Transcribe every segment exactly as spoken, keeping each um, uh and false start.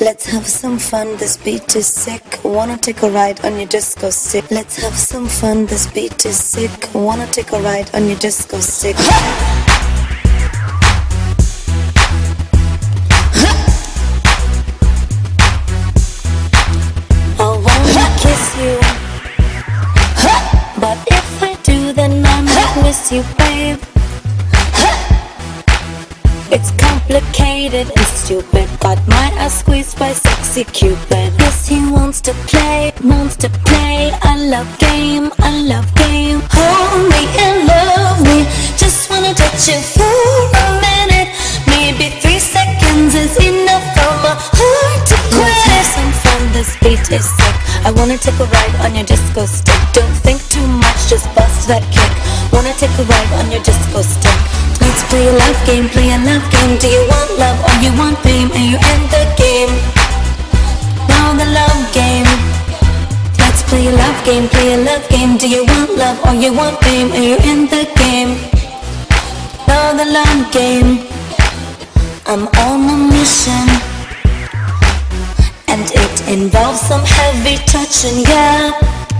Let's have some fun, this beat is sick. Wanna take a ride on your disco stick. Let's have some fun, this beat is sick. Wanna take a ride on your disco stick. I wanna kiss you, but if I do then I might miss you, babe. It's complicated and stupid, got my ass squeezed by sexy Cupid. Yes, he wants to play, wants to play. I love game, I love game. Hold me and love me, just wanna touch you for a minute. Maybe three seconds is enough for my heart to quit. Let's have some fun, this beat is sick. I wanna take a ride on your disco stick. Don't think too much, just bust that kick. Wanna take a ride on your disco stick. Let's play a love game, play a love game. Do you want love or you want fame? And you end the game. Now the love game. Let's play a love game, play a love game. Do you want love or you want fame? And you end the game. Now the love game. I'm on a mission, and it involves some heavy touching, yeah.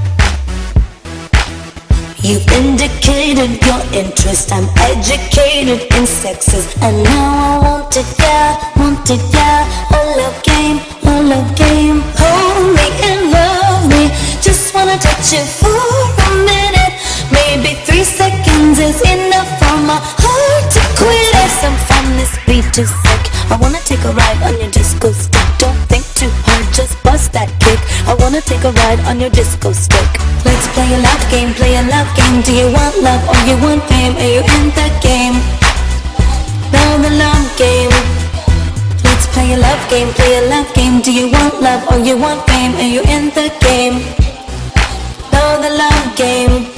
You've indicated your interest, I'm educated in sexes. And now I want it, yeah, want it, yeah. I love game, I love game. Hold me and love me, just wanna touch you for a minute. Maybe three seconds is enough for my heart to quit. Have some fun, this beat is sick. I wanna take a ride on your disco stick. Don't think too hard, just bust that kick. I wanna take a ride on your disco stick. Let's play a love game, play a love game. Do you want love or you want fame? Are you in the game? Now the love game. Let's play a love game, play a love game. Do you want love or you want fame? Are you in the game? Now the love game.